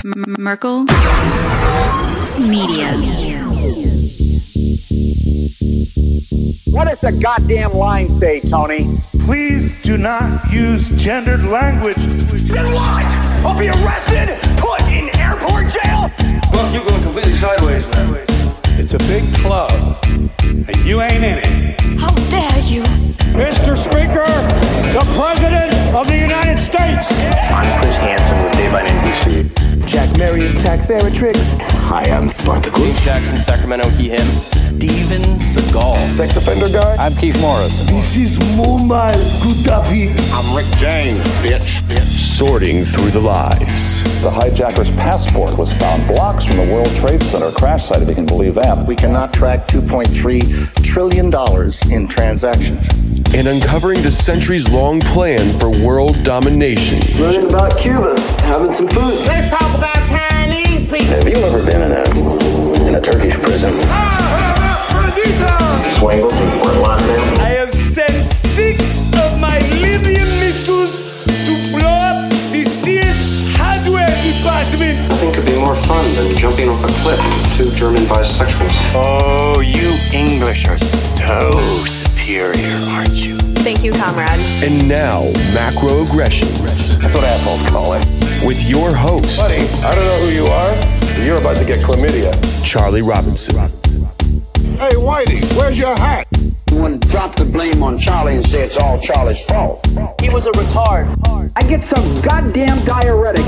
Merkel Media. What does the goddamn line say, Tony? Please do not use gendered language. Then what? I'll be arrested, put in airport jail? Well, you're going completely sideways, man. It's a big club, and you ain't in it. How dare you? Mr. Speaker, the President of the United States. I'm Chris Hansen with Dave on NBC. Jack Marius Tack Theratrix. Hi, I'm Spartacus. Jackson, Sacramento, he, him. Steven Seagal. Sex offender guy. I'm Keith Morris. This is Muammar Gaddafi. I'm Rick James, bitch. Sorting through the lies. The hijacker's passport was found blocks from the World Trade Center crash site, if you can believe that. We cannot track $2.3 trillion in transactions. And uncovering the centuries-long plan for world domination. Learning about Cuba, having some food. Let's talk about Chinese people. Have you ever been in a Turkish prison? Swangles in Fort Lauderdale? I have sent 6 of my Libyan missiles to blow up the Sears hardware department. Nothing could be more fun than jumping off a cliff with 2 German bisexuals. Oh, you English are so superior, aren't you? Thank you, comrade. And now, Macroaggressions. That's what assholes call it. With your host, Buddy, I don't know who you are, but you're about to get chlamydia. Charlie Robinson. Hey, Whitey, where's your hat? You want to drop the blame on Charlie and say it's all Charlie's fault. He was a retard. I get some goddamn diuretic.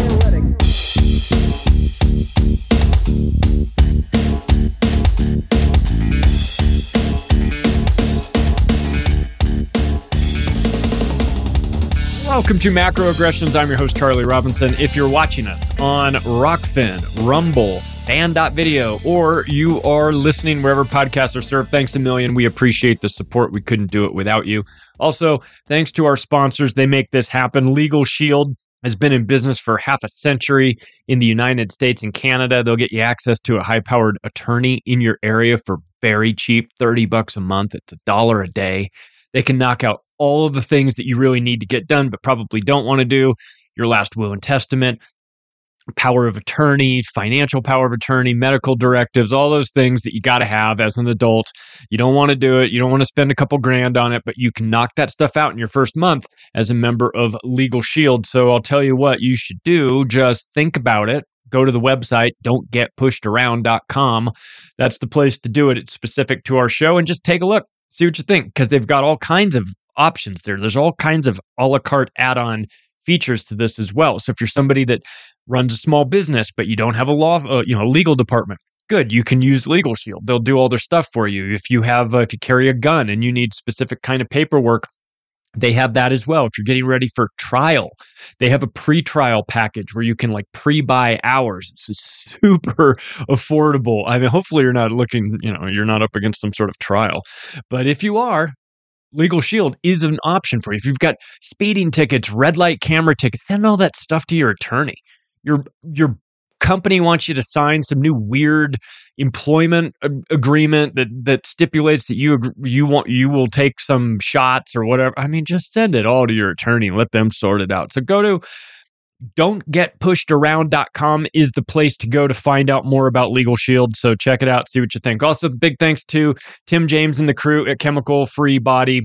Welcome to Macroaggressions. I'm your host, Charlie Robinson. If you're watching us on Rockfin, Rumble, Fan.video, or you are listening wherever podcasts are served, thanks a million. We appreciate the support. We couldn't do it without you. Also, thanks to our sponsors. They make this happen. Legal Shield has been in business for half a century in the United States and Canada. They'll get you access to a high-powered attorney in your area for very cheap, $30 a month. It's $1 a day. They can knock out all of the things that you really need to get done, but probably don't want to do. Your last will and testament, power of attorney, financial power of attorney, medical directives, all those things that you got to have as an adult. You don't want to do it. You don't want to spend a couple grand on it, but you can knock that stuff out in your first month as a member of Legal Shield. So I'll tell you what you should do. Just think about it. Go to the website, don'tgetpushedaround.com. That's the place to do it. It's specific to our show, and just take a look. See what you think, because they've got all kinds of options there. There's all kinds of a la carte add-on features to this as well. So if you're somebody that runs a small business, but you don't have a legal department, good. You can use Legal Shield. They'll do all their stuff for you. If you carry a gun and you need specific kind of paperwork, they have that as well. If you're getting ready for trial, they have a pre-trial package where you can pre-buy hours. It's super affordable. I mean, hopefully you're not you're not up against some sort of trial. But if you are, Legal Shield is an option for you. If you've got speeding tickets, red light camera tickets, send all that stuff to your attorney. Your company wants you to sign some new weird employment agreement that stipulates that you will take some shots or whatever. I mean, just send it all to your attorney and let them sort it out. So go to don'tgetpushedaround.com is the place to go to find out more about Legal Shield. So check it out, see what you think. Also, big thanks to Tim James and the crew at Chemical Free Body.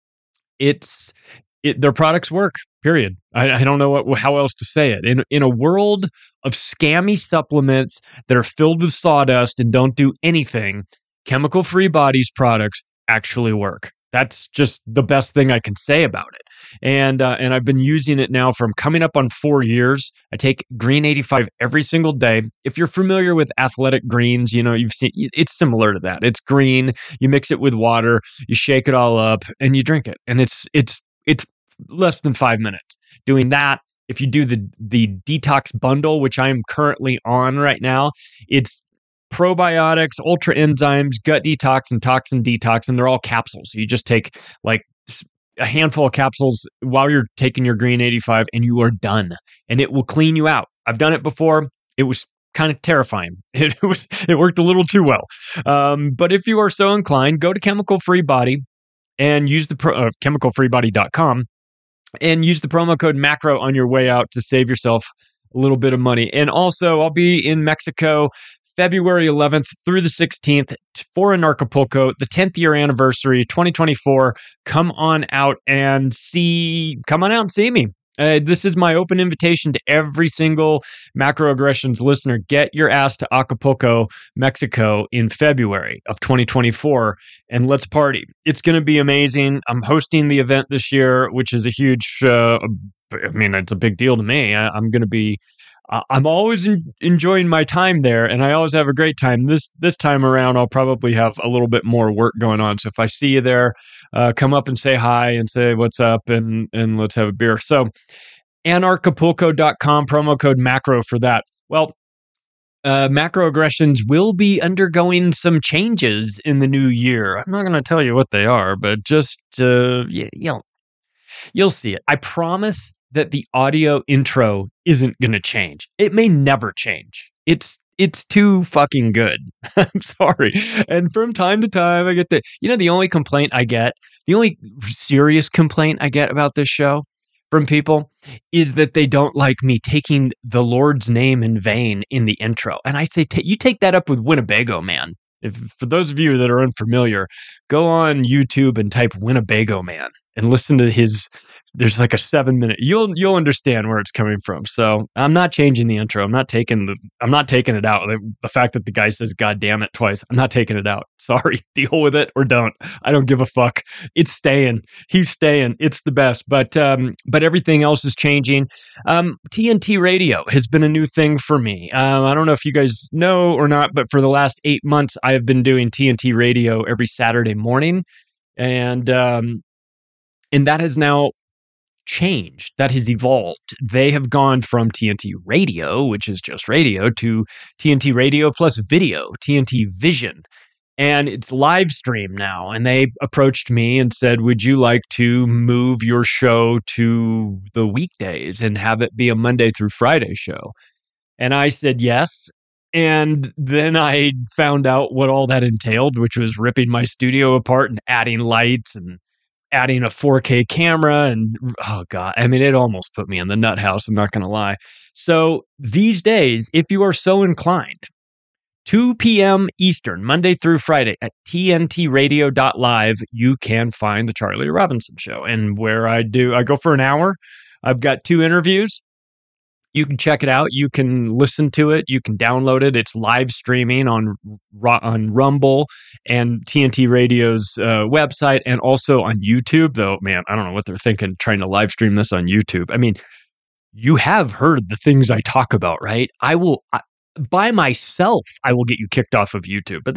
Their products work, period. I don't know how else to say it. In a world of scammy supplements that are filled with sawdust and don't do anything, Chemical Free Body's products actually work. That's just the best thing I can say about it. And I've been using it now from coming up on 4 years. I take Green 85 every single day. If you're familiar with Athletic Greens, you've seen it's similar to that. It's green. You mix it with water, you shake it all up, and you drink it. And it's less than 5 minutes. Doing that, if you do the detox bundle, which I'm currently on right now, it's probiotics, ultra enzymes, gut detox, and toxin detox, and they're all capsules. So you just take a handful of capsules while you're taking your Green 85, and you are done. And it will clean you out. I've done it before. It was kind of terrifying. It worked a little too well. But if you are so inclined, go to Chemical Free Body and use the chemicalfreebody.com and use the promo code MACRO on your way out to save yourself a little bit of money. And also, I'll be in Mexico February 11th through the 16th for Anarchapulco, the 10th year anniversary, 2024. Come on out and see me. This is my open invitation to every single Macroaggressions listener. Get your ass to Acapulco, Mexico in February of 2024, and let's party. It's going to be amazing. I'm hosting the event this year, which is a huge, it's a big deal to me. I'm always enjoying my time there, and I always have a great time. This time around, I'll probably have a little bit more work going on. So if I see you there, come up and say hi and say what's up, and let's have a beer. So anarchapulco.com, promo code macro for that. Well, Macroaggressions will be undergoing some changes in the new year. I'm not going to tell you what they are, but just you'll see it. I promise that the audio intro isn't going to change. It may never change. It's too fucking good. I'm sorry. And from time to time, I get the only complaint I get, the only serious complaint I get about this show from people is that they don't like me taking the Lord's name in vain in the intro. And I say, you take that up with Winnebago Man. For those of you that are unfamiliar, go on YouTube and type Winnebago Man and listen to his. There's like a 7-minute. You'll understand where it's coming from. So I'm not changing the intro. I'm not taking it out. The fact that the guy says "God damn it" twice, I'm not taking it out. Sorry, deal with it or don't. I don't give a fuck. It's staying. He's staying. It's the best. But everything else is changing. TNT Radio has been a new thing for me. I don't know if you guys know or not, but for the last 8 months, I have been doing TNT Radio every Saturday morning, and that has now changed. That has evolved. They have gone from TNT Radio, which is just radio, to TNT Radio plus video, TNT Vision. And it's live stream now. And they approached me and said, would you like to move your show to the weekdays and have it be a Monday through Friday show? And I said yes. And then I found out what all that entailed, which was ripping my studio apart and adding lights and adding a 4K camera, and oh God, I mean, it almost put me in the nut house, I'm not going to lie. So these days, if you are so inclined, 2 p.m. Eastern, Monday through Friday at tntradio.live, you can find The Charlie Robinson Show. And where I go for an hour. I've got 2 interviews. You can check it out. You can listen to it. You can download it. It's live streaming on Rumble and TNT Radio's website, and also on YouTube. Though, man, I don't know what they're thinking trying to live stream this on YouTube. I mean, you have heard the things I talk about, right? By myself, I will get you kicked off of YouTube. But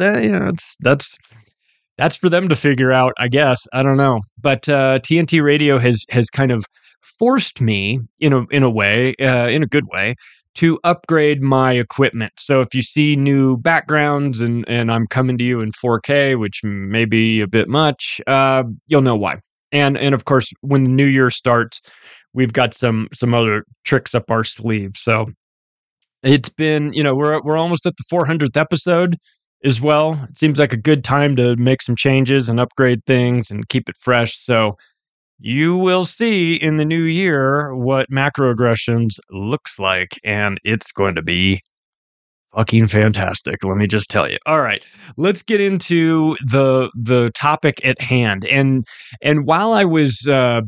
that's for them to figure out, I guess. I don't know. But TNT Radio has kind of forced me in a way, in a good way, to upgrade my equipment. So if you see new backgrounds and I'm coming to you in 4K, which may be a bit much, you'll know why. And of course, when the new year starts, we've got some other tricks up our sleeve. So it's been, we're almost at the 400th episode as well. It seems like a good time to make some changes and upgrade things and keep it fresh. So you will see in the new year what Macroaggressions looks like, and it's going to be fucking fantastic. Let me just tell you. All right, let's get into the topic at hand. And while I was,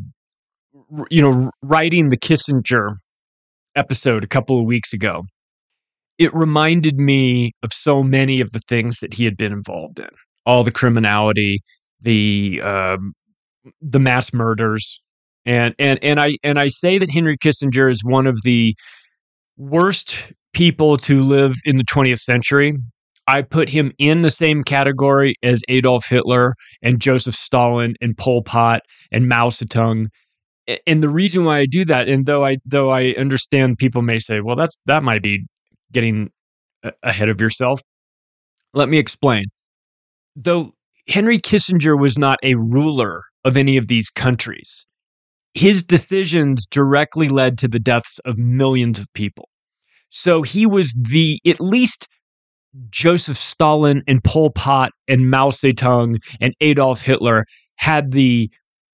writing the Kissinger episode a couple of weeks ago, it reminded me of so many of the things that he had been involved in, all the criminality, the mass murders, and I say that Henry Kissinger is one of the worst people to live in the 20th century. I put him in the same category as Adolf Hitler and Joseph Stalin and Pol Pot and Mao Zedong. And the reason why I do that, and though I understand people may say, well, that might be getting ahead of yourself. Let me explain. Though Henry Kissinger was not a ruler of any of these countries, his decisions directly led to the deaths of millions of people. So he was at least Joseph Stalin and Pol Pot and Mao Zedong and Adolf Hitler had the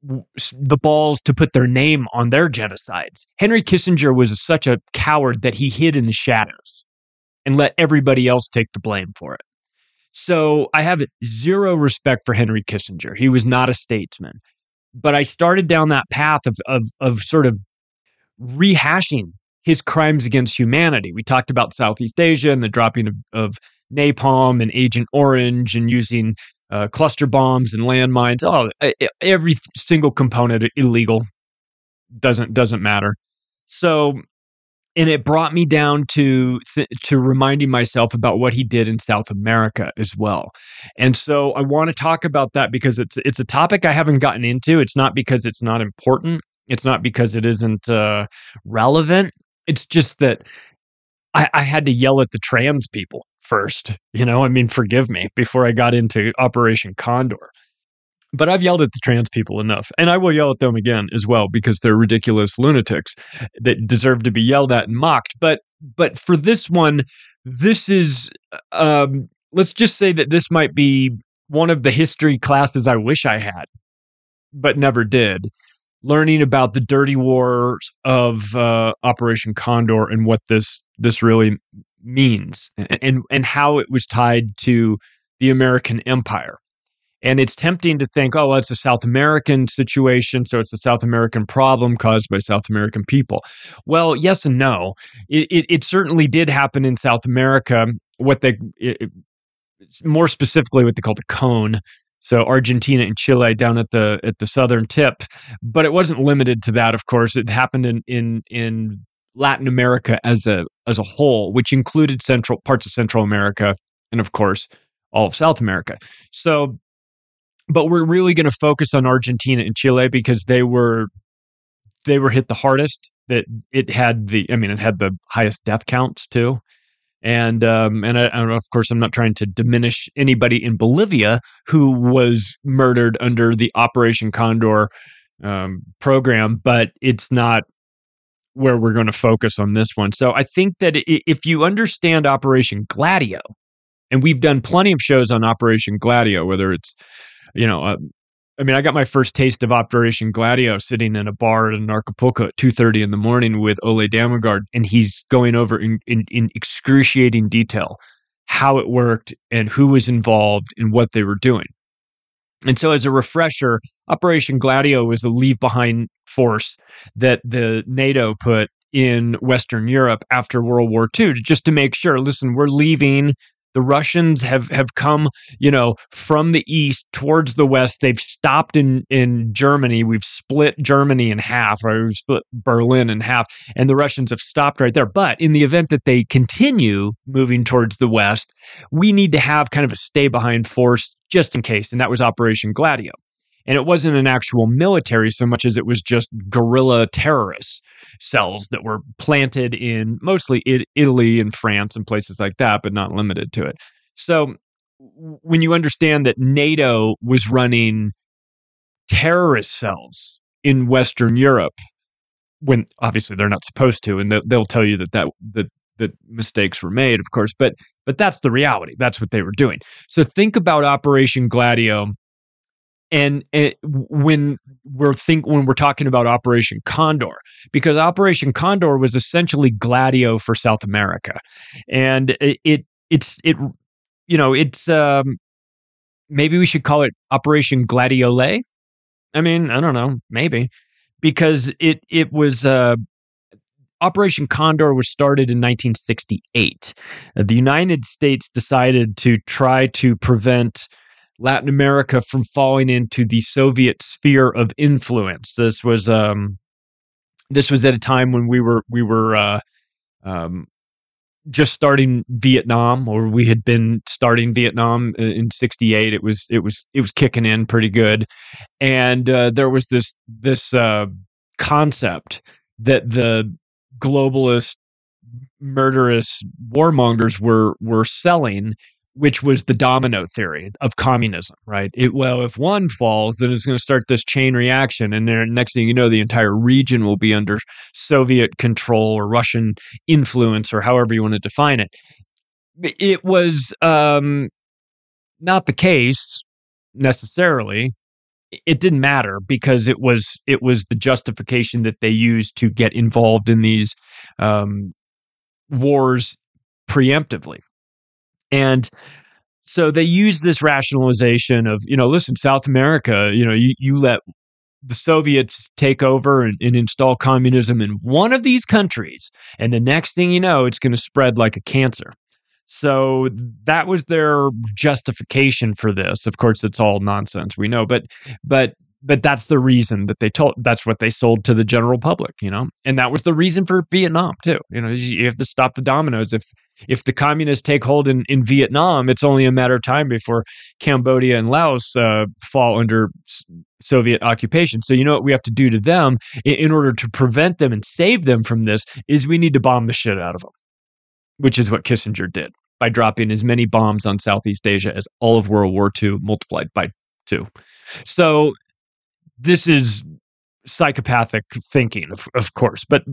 the balls to put their name on their genocides. Henry Kissinger was such a coward that he hid in the shadows and let everybody else take the blame for it. So I have zero respect for Henry Kissinger. He was not a statesman. But I started down that path of sort of rehashing his crimes against humanity. We talked about Southeast Asia and the dropping of napalm and Agent Orange and using cluster bombs and landmines. Oh, every single component illegal. Doesn't matter. So, and it brought me down to reminding myself about what he did in South America as well. And so I want to talk about that because it's a topic I haven't gotten into. It's not because it's not important. It's not because it isn't relevant. It's just that I had to yell at the trans people first. Forgive me, before I got into Operation Condor. But I've yelled at the trans people enough, and I will yell at them again as well because they're ridiculous lunatics that deserve to be yelled at and mocked. But for this one, this is, let's just say that this might be one of the history classes I wish I had, but never did. Learning about the dirty wars of Operation Condor and what this really means and how it was tied to the American empire. And it's tempting to think, oh, well, it's a South American situation, so it's a South American problem caused by South American people. Well, yes and no. It certainly did happen in South America, more specifically what they call the cone. So Argentina and Chile down at the southern tip. But it wasn't limited to that, of course. It happened in Latin America as a whole, which included parts of Central America and, of course, all of South America. So, but we're really going to focus on Argentina and Chile because they were hit the hardest. That it had the highest death counts too, and of course I'm not trying to diminish anybody in Bolivia who was murdered under the Operation Condor program, but it's not where we're going to focus on this one. So I think that if you understand Operation Gladio, and we've done plenty of shows on Operation Gladio, whether it's I got my first taste of Operation Gladio sitting in a bar in Acapulco at 2:30 in the morning with Ole Damagard, and he's going over in excruciating detail how it worked and who was involved and what they were doing. And so as a refresher, Operation Gladio was the leave-behind force that the NATO put in Western Europe after World War II, just to make sure, listen, we're leaving. The Russians have come, from the east towards the west. They've stopped in Germany. We've split Germany in half, or we've split Berlin in half, and the Russians have stopped right there. But in the event that they continue moving towards the west, we need to have kind of a stay-behind force just in case, and that was Operation Gladio. And it wasn't an actual military so much as it was just guerrilla terrorist cells that were planted in mostly Italy and France and places like that, but not limited to it. So when you understand that NATO was running terrorist cells in Western Europe, when obviously they're not supposed to, and they'll tell you that mistakes were made, of course, but that's the reality. That's what they were doing. So think about Operation Gladio. And when we're talking about Operation Condor, because Operation Condor was essentially Gladio for South America, and it's maybe we should call it Operation Gladiole. I don't know, maybe, because it was Operation Condor was started in 1968. The United States decided to try to prevent Latin America from falling into the Soviet sphere of influence. This was at a time when we were just starting Vietnam, or we had been starting Vietnam in '68. It was kicking in pretty good, and there was this concept that the globalist, murderous warmongers were selling, which was the domino theory of communism, right? If one falls, then it's going to start this chain reaction, and then next thing you know, the entire region will be under Soviet control or Russian influence, or however you want to define it. It was not the case necessarily. it didn't matter because it was the justification that they used to get involved in these wars preemptively. And so they used this rationalization of, listen, South America, you let the Soviets take over and install communism in one of these countries, and the next thing you know, it's going to spread like a cancer. So that was their justification for this. Of course, it's all nonsense, we know, but that's the reason that that's what they sold to the general public, and that was the reason for Vietnam too. You have to stop the dominoes. If the communists take hold in Vietnam, it's only a matter of time before Cambodia and Laos fall under Soviet occupation. So what we have to do to them in order to prevent them and save them from this is we need to bomb the shit out of them, which is what Kissinger did by dropping as many bombs on Southeast Asia as all of World War II multiplied by 2. So this is psychopathic thinking, of course, but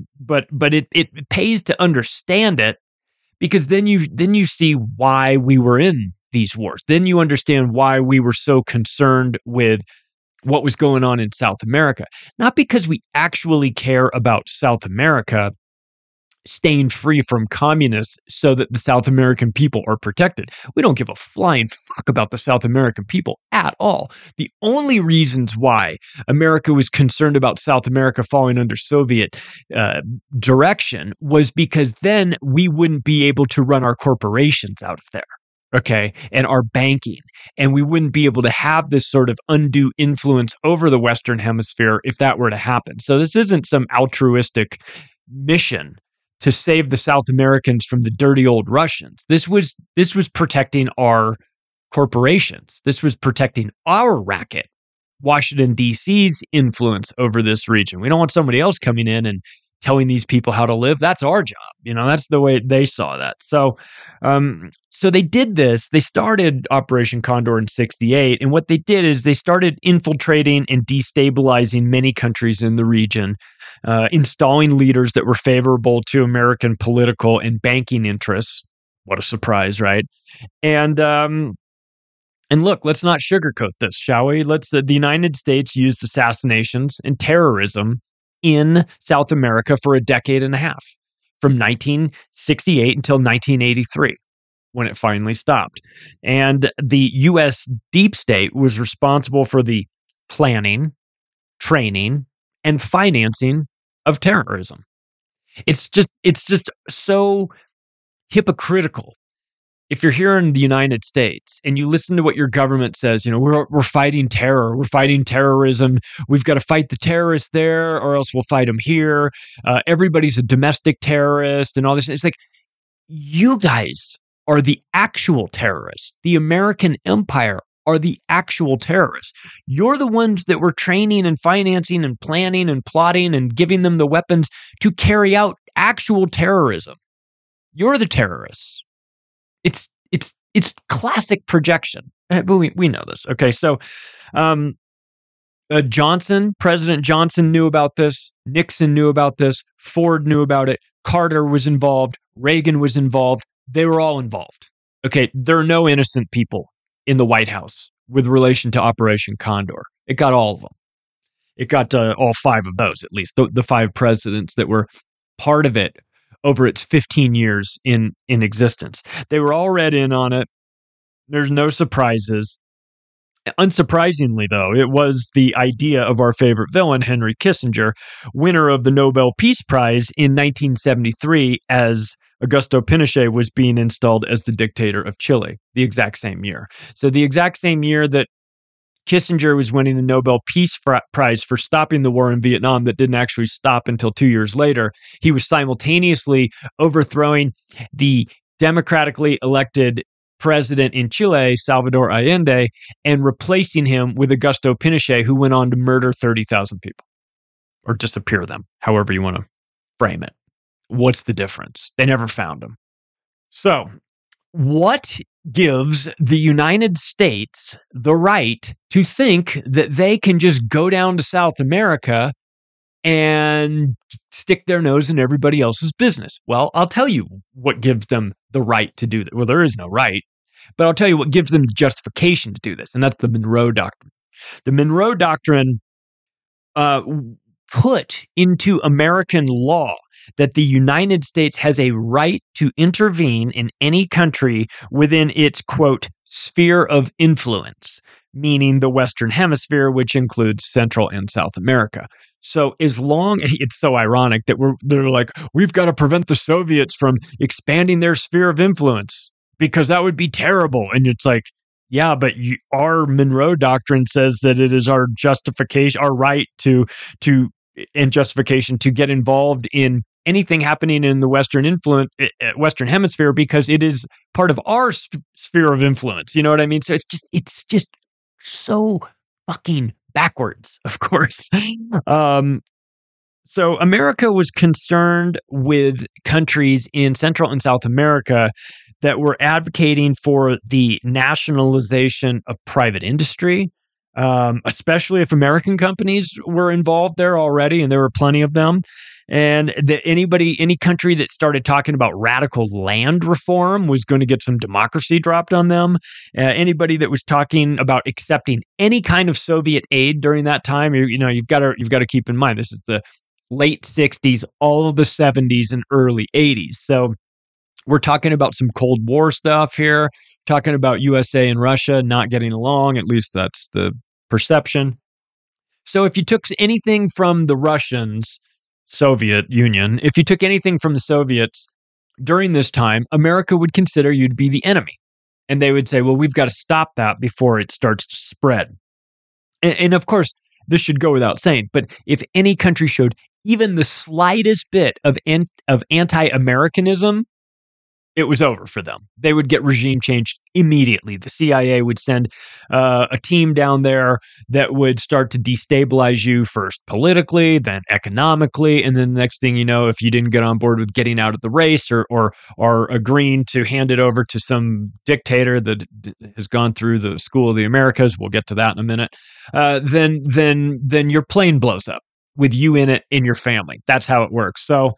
it pays to understand it, because then you see why we were in these wars. Then you understand why we were so concerned with what was going on in South America. Not because we actually care about South America staying free from communists so that the South American people are protected. We don't give a flying fuck about the South American people at all. The only reasons why America was concerned about South America falling under Soviet direction was because then we wouldn't be able to run our corporations out of there. Okay, and our banking, and we wouldn't be able to have this sort of undue influence over the Western Hemisphere if that were to happen. So this isn't some altruistic mission to save the South Americans from the dirty old Russians. This was protecting our corporations. This was protecting our racket, Washington, D.C.'s influence over this region. We don't want somebody else coming in and telling these people how to live. That's our job. That's the way they saw that. So they did this. They started Operation Condor in 1968. And what they did is they started infiltrating and destabilizing many countries in the region, installing leaders that were favorable to American political and banking interests. What a surprise, right? And look, let's not sugarcoat this, shall we? The United States used assassinations and terrorism in South America for a decade and a half, from 1968 until 1983, when it finally stopped. And the U.S. deep state was responsible for the planning, training, and financing of terrorism. It's just so hypocritical. If you're here in the United States and you listen to what your government says, we're fighting terror, we're fighting terrorism, we've got to fight the terrorists there or else we'll fight them here. Everybody's a domestic terrorist and all this. It's like, you guys are the actual terrorists. The American empire are the actual terrorists. You're the ones that were training and financing and planning and plotting and giving them the weapons to carry out actual terrorism. You're the terrorists. It's classic projection, but we know this. Okay, so President Johnson knew about this. Nixon knew about this. Ford knew about it. Carter was involved. Reagan was involved. They were all involved. Okay, there are no innocent people in the White House with relation to Operation Condor. It got all of them. It got all 5 of those, at least, the 5 presidents that were part of it over its 15 years in existence. They were all read in on it. There's no surprises. Unsurprisingly, though, it was the idea of our favorite villain, Henry Kissinger, winner of the Nobel Peace Prize in 1973 as Augusto Pinochet was being installed as the dictator of Chile, the exact same year. So the exact same year that Kissinger was winning the Nobel Peace Prize for stopping the war in Vietnam that didn't actually stop until 2 years later, he was simultaneously overthrowing the democratically elected president in Chile, Salvador Allende, and replacing him with Augusto Pinochet, who went on to murder 30,000 people or disappear them, however you want to frame it. What's the difference? They never found him. So, what gives the United States the right to think that they can just go down to South America and stick their nose in everybody else's business? Well, I'll tell you what gives them the right to do that. Well, there is no right, but I'll tell you what gives them the justification to do this, and that's the Monroe Doctrine. The Monroe Doctrine put into American law that the United States has a right to intervene in any country within its, quote, sphere of influence, meaning the Western Hemisphere, which includes Central and South America. So as long, it's so ironic that they're like, we've got to prevent the Soviets from expanding their sphere of influence because that would be terrible. And it's like, yeah, but our Monroe Doctrine says that it is our justification, our right and justification to get involved in anything happening in the Western Hemisphere because it is part of our sphere of influence. You know what I mean? So it's just so fucking backwards, of course. So America was concerned with countries in Central and South America that were advocating for the nationalization of private industry, especially if American companies were involved there already, and there were plenty of them. And any country that started talking about radical land reform was going to get some democracy dropped on them. Anybody that was talking about accepting any kind of Soviet aid during that time, you've got to keep in mind this is the late 60s, all of the 70s, and early 80s. So we're talking about some Cold War stuff here. Talking about USA and Russia not getting along. At least that's the perception. So if you took anything from the Russians, Soviet Union, if you took anything from the Soviets during this time, America would consider you to be the enemy. And they would say, well, we've got to stop that before it starts to spread. And of course, this should go without saying, but if any country showed even the slightest bit of anti-Americanism, it was over for them. They would get regime changed immediately. The CIA would send a team down there that would start to destabilize you first politically, then economically, and then the next thing you know, if you didn't get on board with getting out of the race or agreeing to hand it over to some dictator that has gone through the School of the Americas, we'll get to that in a minute, then your plane blows up with you in it in your family. That's how it works. So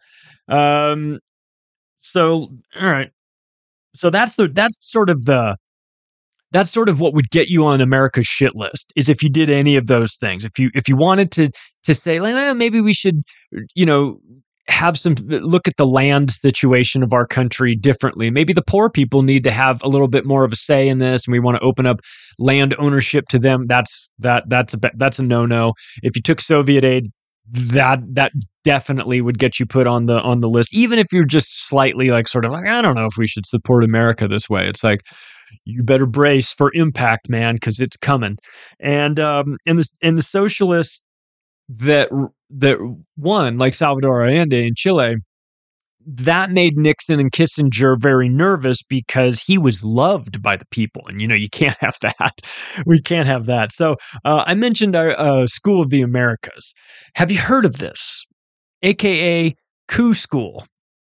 all right. So that's sort of what would get you on America's shit list is if you did any of those things. If you wanted to say, like, maybe we should, have some look at the land situation of our country differently. Maybe the poor people need to have a little bit more of a say in this, and we want to open up land ownership to them. That's a no-no. If you took Soviet aid, that definitely would get you put on the list, even if you're just slightly like sort of like, I don't know if we should support America this way. It's like, you better brace for impact, man, because it's coming. And the socialists that won, like Salvador Allende in Chile, that made Nixon and Kissinger very nervous because he was loved by the people. And, you can't have that. We can't have that. So I mentioned our School of the Americas. Have you heard of this? AKA Coup School.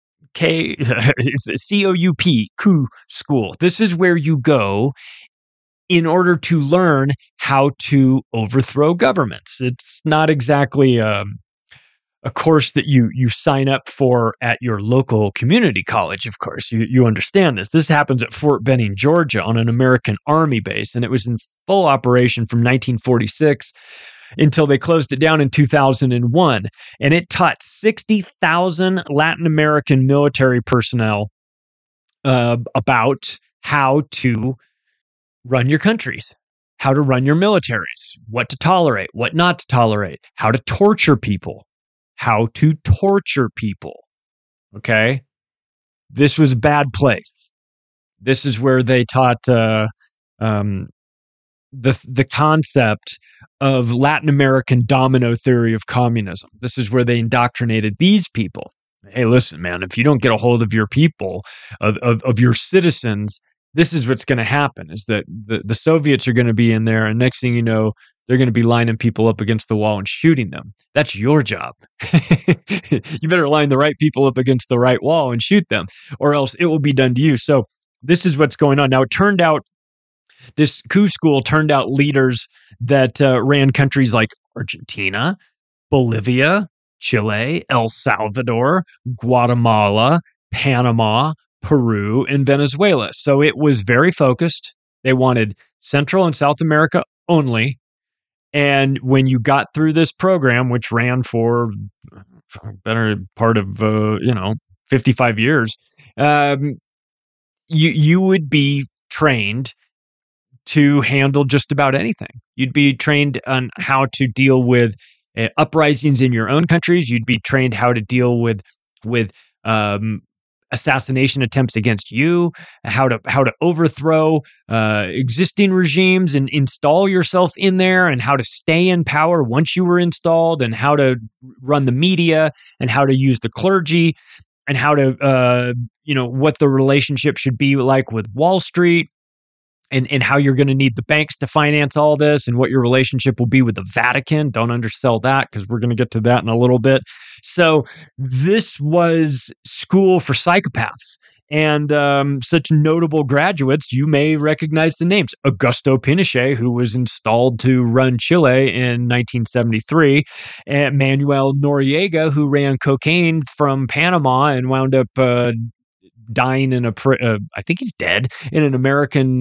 It's COUP, Coup School. This is where you go in order to learn how to overthrow governments. It's not exactly a course that you sign up for at your local community college, of course. You understand this. This happens at Fort Benning, Georgia, on an American Army base, and it was in full operation from 1946 until they closed it down in 2001. And it taught 60,000 Latin American military personnel about how to run your countries, how to run your militaries, what to tolerate, what not to tolerate, how to torture people. Okay? This was a bad place. This is where they taught the concept of Latin American domino theory of communism. This is where they indoctrinated these people. Hey, listen, man, if you don't get a hold of your people, of your citizens, this is what's going to happen, is that the Soviets are going to be in there, and next thing you know, they're going to be lining people up against the wall and shooting them. That's your job. You better line the right people up against the right wall and shoot them, or else it will be done to you. So this is what's going on. Now, it turned out, this coup school turned out leaders that ran countries like Argentina, Bolivia, Chile, El Salvador, Guatemala, Panama, Peru, and Venezuela. So it was very focused. They wanted Central and South America only. And when you got through this program, which ran for a better part of 55 years, you would be trained to handle just about anything. You'd be trained on how to deal with uprisings in your own countries. You'd be trained how to deal with assassination attempts against you, how to overthrow existing regimes and install yourself in there, and how to stay in power once you were installed, and how to run the media, and how to use the clergy, and how to what the relationship should be like with Wall Street, and how you're going to need the banks to finance all this, and what your relationship will be with the Vatican. Don't undersell that, because we're going to get to that in a little bit. So this was school for psychopaths. And such notable graduates, you may recognize the names. Augusto Pinochet, who was installed to run Chile in 1973, and Manuel Noriega, who ran cocaine from Panama and wound up dying in I think he's dead, in an American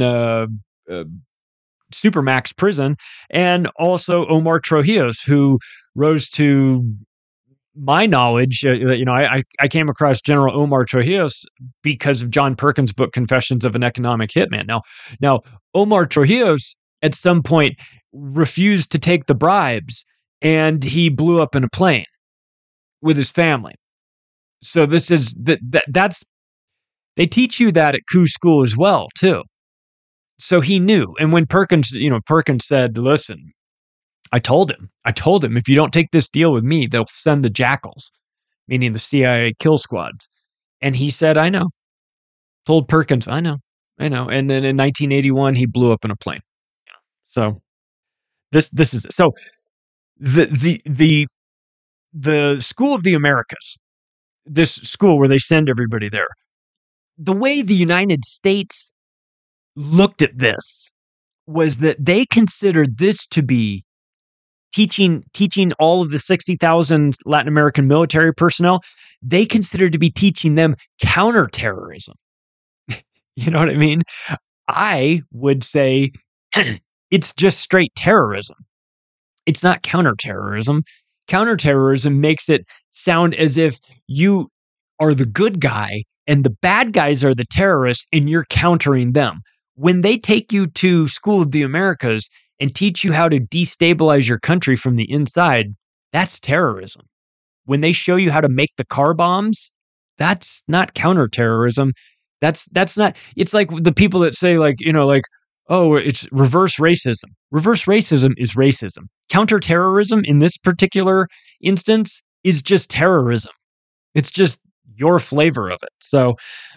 supermax prison, and also Omar Trujillos, who rose to my knowledge. I came across General Omar Trujillos because of John Perkins' book Confessions of an Economic Hitman. Now Omar Trujillos at some point refused to take the bribes, and he blew up in a plane with his family. So this is that's they teach you that at coup school as well, too. So he knew. And when Perkins said, listen, I told him, if you don't take this deal with me, they'll send the jackals, meaning the CIA kill squads. And he said, I know. Told Perkins, I know. And then in 1981, he blew up in a plane. So this is it. So the School of the Americas, this school where they send everybody there, the way the United States looked at this was that they considered this to be teaching all of the 60,000 Latin American military personnel. They considered to be teaching them counterterrorism. You know what I mean? I would say it's just straight terrorism. It's not counterterrorism. Counterterrorism makes it sound as if you are the good guy and the bad guys are the terrorists, and you're countering them. When they take you to School of the Americas and teach you how to destabilize your country from the inside, that's terrorism. When they show you how to make the car bombs, that's not counterterrorism. That's not. It's like the people that say oh, it's reverse racism. Reverse racism is racism. Counterterrorism in this particular instance is just terrorism. It's just your flavor of it. So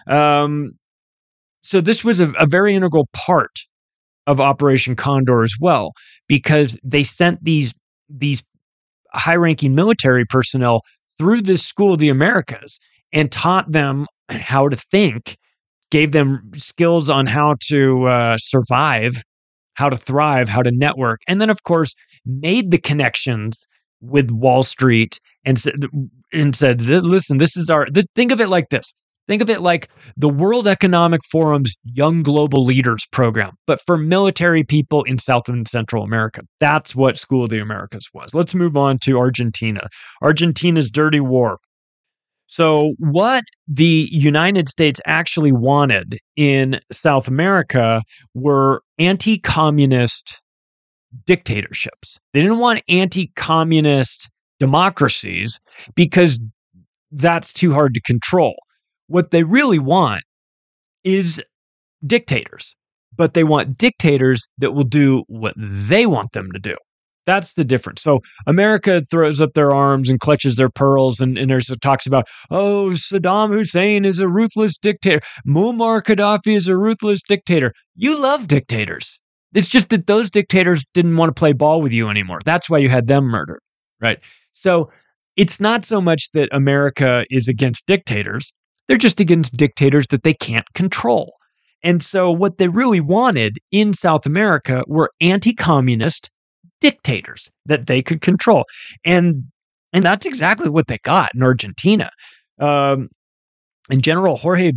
this was a very integral part of Operation Condor as well, because they sent these high-ranking military personnel through this School of the Americas and taught them how to think, gave them skills on how to survive, how to thrive, how to network, and then, of course, made the connections with Wall Street and said, listen, think of it like this. Think of it like the World Economic Forum's Young Global Leaders program, but for military people in South and Central America. That's what School of the Americas was. Let's move on to Argentina. Argentina's dirty war. So what the United States actually wanted in South America were anti-communist dictatorships. They didn't want anti-communist democracies because that's too hard to control. What they really want is dictators, but they want dictators that will do what they want them to do. That's the difference. So America throws up their arms and clutches their pearls, and there's talks about, oh, Saddam Hussein is a ruthless dictator. Muammar Gaddafi is a ruthless dictator. You love dictators. It's just that those dictators didn't want to play ball with you anymore. That's why you had them murdered, right? So it's not so much that America is against dictators. They're just against dictators that they can't control. And so what they really wanted in South America were anti-communist dictators that they could control. And that's exactly what they got in Argentina. And General Jorge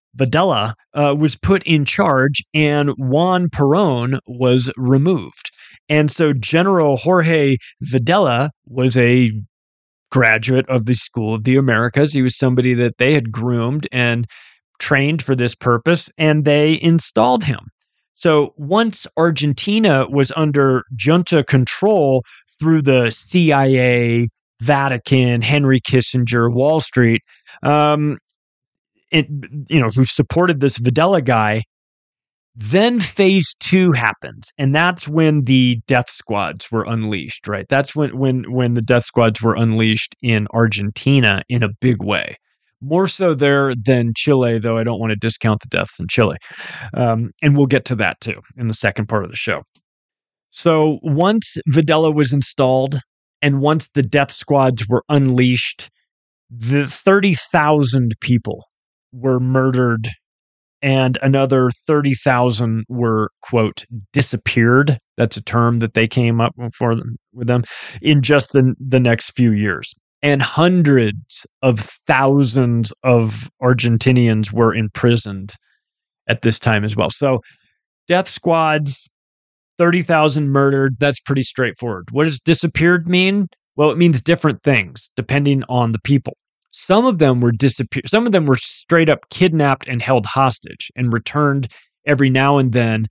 Videla was put in charge, and Juan Perón was removed. And so General Jorge Videla was a graduate of the School of the Americas. He was somebody that they had groomed and trained for this purpose, and they installed him. So once Argentina was under junta control through the CIA, Vatican, Henry Kissinger, Wall Street, who supported this Videla guy, then phase 2 happens, and that's when the death squads were unleashed, right? That's when the death squads were unleashed in Argentina in a big way. More so there than Chile, though I don't want to discount the deaths in Chile. And we'll get to that too in the second part of the show. So once Videla was installed and once the death squads were unleashed, the 30,000 people were murdered and another 30,000 were, quote, disappeared. That's a term that they came up with them in just the next few years. And hundreds of thousands of Argentinians were imprisoned at this time as well. So death squads, 30,000 murdered, that's pretty straightforward. What does disappeared mean? Well, it means different things depending on the people. Some of them were disappeared. Some of them were straight up kidnapped and held hostage and returned every now and then,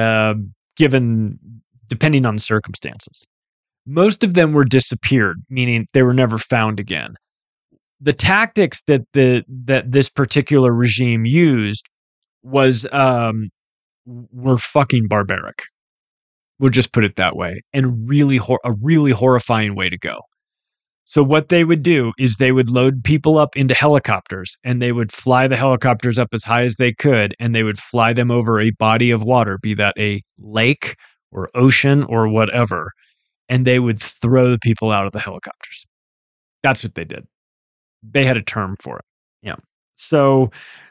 depending on the circumstances. Most of them were disappeared, meaning they were never found again. The tactics that this particular regime used were fucking barbaric. We'll just put it that way, and a really horrifying way to go. So what they would do is they would load people up into helicopters, and they would fly the helicopters up as high as they could, and they would fly them over a body of water, be that a lake or ocean or whatever, and they would throw the people out of the helicopters. That's what they did. They had a term for it. Yeah. So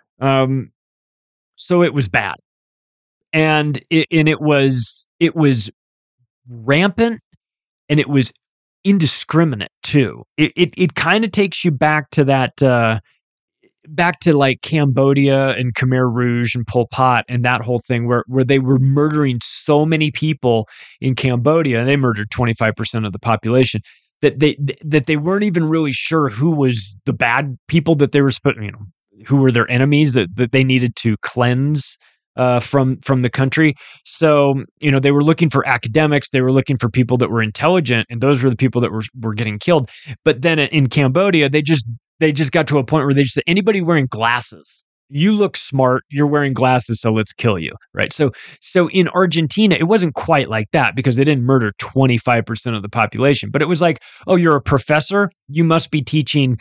it was bad. And it was rampant, and it was indiscriminate too. It kind of takes you back to that, back to like Cambodia and Khmer Rouge and Pol Pot and that whole thing where they were murdering so many people in Cambodia, and they murdered 25% of the population, that they weren't even really sure who was the bad people that they were who were their enemies that they needed to cleanse from the country. So, they were looking for academics, they were looking for people that were intelligent, and those were the people that were getting killed. But then in Cambodia, they just got to a point where they just said, anybody wearing glasses, you look smart, you're wearing glasses, so let's kill you, right? So in Argentina, it wasn't quite like that because they didn't murder 25% of the population, but it was like, oh, you're a professor, you must be teaching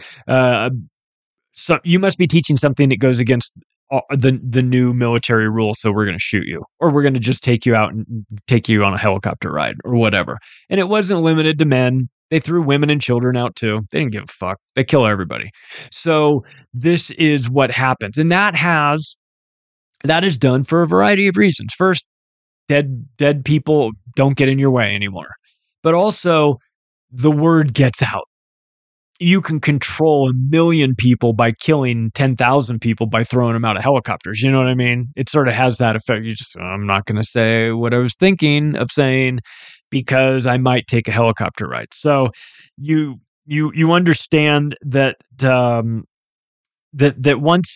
something that goes against the new military rule, so we're going to shoot you, or we're going to just take you out and take you on a helicopter ride or whatever. And it wasn't limited to men. They threw women and children out too. They didn't give a fuck. They kill everybody. So this is what happens. And that is done for a variety of reasons. First, dead people don't get in your way anymore. But also, the word gets out. You can control 1 million people by killing 10,000 people by throwing them out of helicopters. You know what I mean? It sort of has that effect. I'm not going to say what I was thinking of saying because I might take a helicopter ride. So you understand that once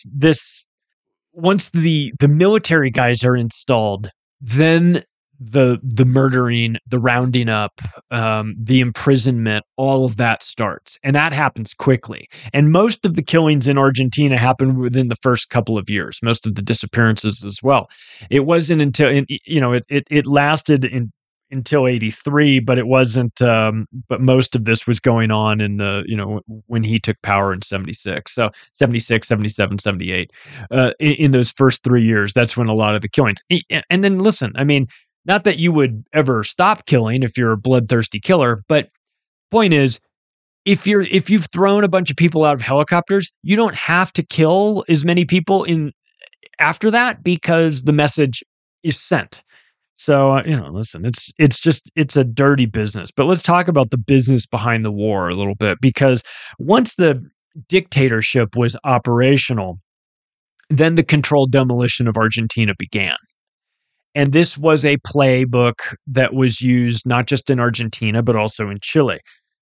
the military guys are installed, then the murdering, the rounding up, the imprisonment, all of that starts. And that happens quickly. And most of the killings in Argentina happened within the first couple of years, most of the disappearances as well. It wasn't until, it lasted until 83, but it wasn't, but most of this was going on in when he took power in 76. So 76, 77, 78, in those first 3 years, that's when a lot of the killings. And then listen, I mean, not that you would ever stop killing if you're a bloodthirsty killer, but point is, if you've thrown a bunch of people out of helicopters, you don't have to kill as many people in after that because the message is sent. So, listen, it's a dirty business. But let's talk about the business behind the war a little bit, because once the dictatorship was operational, then the controlled demolition of Argentina began. And this was a playbook that was used not just in Argentina, but also in Chile.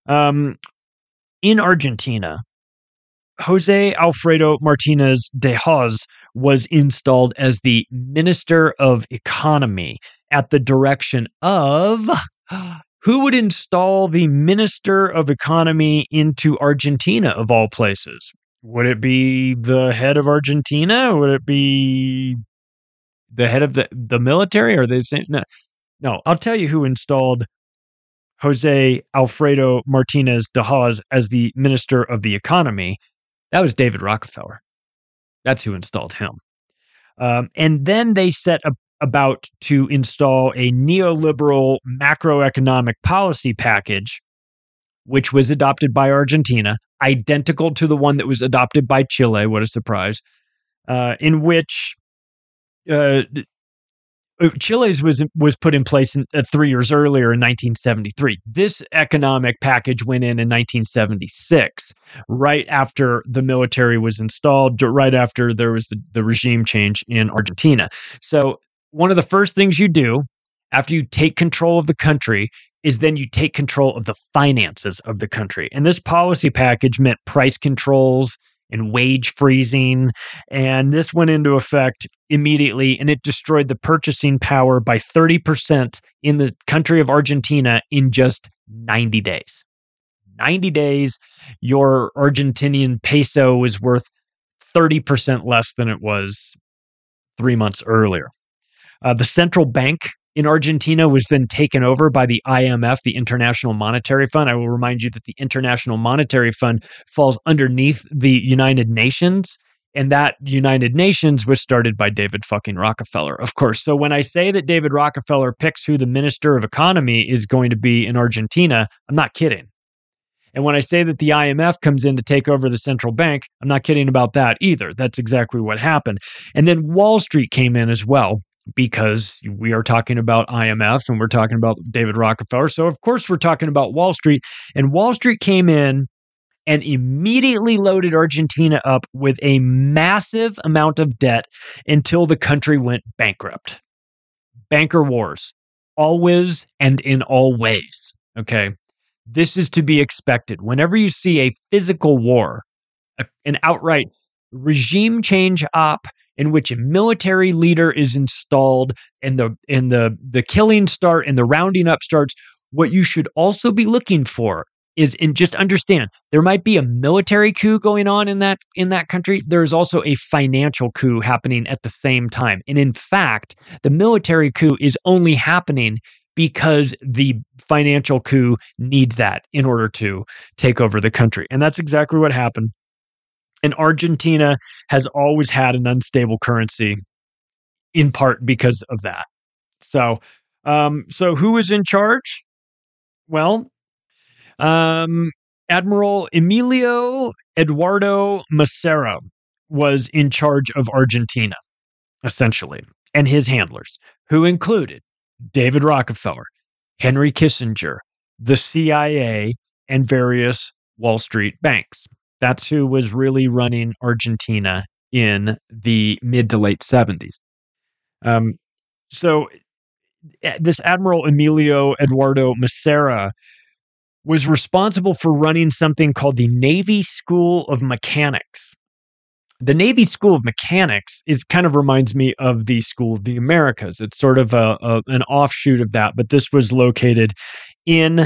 In Argentina, Jose Alfredo Martinez de Hoz was installed as the Minister of Economy at the direction of... Who would install the Minister of Economy into Argentina, of all places? Would it be the head of Argentina? Would it be the head of the military? Or are they saying no? I'll tell you who installed Jose Alfredo Martinez de Hoz as the Minister of the Economy. That was David Rockefeller. That's who installed him. And then they set about to install a neoliberal macroeconomic policy package, which was adopted by Argentina, identical to the one that was adopted by Chile. What a surprise. In which Chile's was put in place 3 years earlier in 1973. This economic package went in 1976, right after the military was installed, right after there was the regime change in Argentina. So one of the first things you do after you take control of the country is then you take control of the finances of the country. And this policy package meant price controls and wage freezing. And this went into effect immediately, and it destroyed the purchasing power by 30% in the country of Argentina in just 90 days. 90 days, your Argentinian peso was worth 30% less than it was 3 months earlier. The central bank in Argentina was then taken over by the IMF, the International Monetary Fund. I will remind you that the International Monetary Fund falls underneath the United Nations, and that United Nations was started by David fucking Rockefeller, of course. So when I say that David Rockefeller picks who the Minister of Economy is going to be in Argentina, I'm not kidding. And when I say that the IMF comes in to take over the central bank, I'm not kidding about that either. That's exactly what happened. And then Wall Street came in as well, because we are talking about IMF and we're talking about David Rockefeller. So, of course, we're talking about Wall Street. And Wall Street came in and immediately loaded Argentina up with a massive amount of debt until the country went bankrupt. Banker wars, always and in all ways. Okay. This is to be expected. Whenever you see a physical war, an outright regime change op, in which a military leader is installed and the killing start and the rounding up starts, what you should also be looking for is, and just understand, there might be a military coup going on in that country. There is also a financial coup happening at the same time. And in fact, the military coup is only happening because the financial coup needs that in order to take over the country. And that's exactly what happened. And Argentina has always had an unstable currency, in part because of that. So who is in charge? Well, Admiral Emilio Eduardo Massera was in charge of Argentina, essentially, and his handlers, who included David Rockefeller, Henry Kissinger, the CIA, and various Wall Street banks. That's who was really running Argentina in the mid to late 70s. So this Admiral Emilio Eduardo Massera was responsible for running something called the Navy School of Mechanics. The Navy School of Mechanics kind of reminds me of the School of the Americas. It's sort of an offshoot of that, but this was located in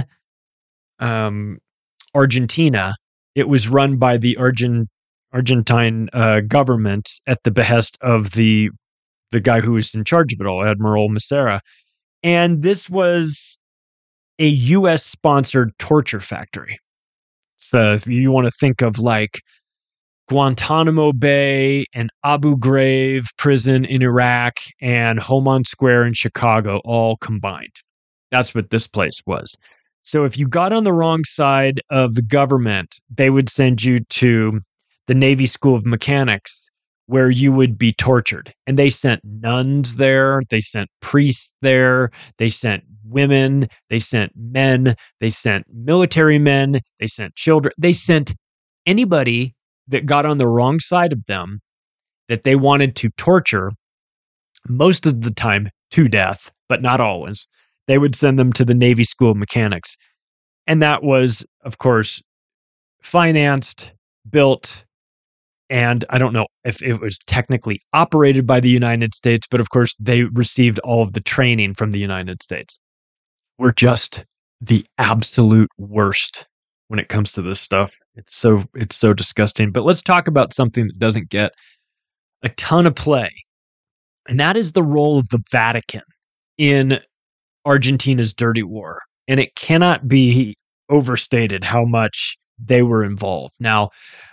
Argentina. It was run by the Argentine government at the behest of the guy who was in charge of it all, Admiral Massera. And this was a U.S.-sponsored torture factory. So if you want to think of like Guantanamo Bay and Abu Ghraib prison in Iraq and Homan Square in Chicago all combined. That's what this place was. So if you got on the wrong side of the government, they would send you to the Navy School of Mechanics, where you would be tortured. And they sent nuns there, they sent priests there, they sent women, they sent men, they sent military men, they sent children, they sent anybody that got on the wrong side of them that they wanted to torture. Most of the time, to death, but not always. They would send them to the Navy School of Mechanics. And that was, of course, financed, built, and I don't know if it was technically operated by the United States, but of course they received all of the training from the United States. We're just the absolute worst when it comes to this stuff. It's so disgusting. But let's talk about something that doesn't get a ton of play. And that is the role of the Vatican in Argentina's dirty war. And it cannot be overstated how much they were involved. Now,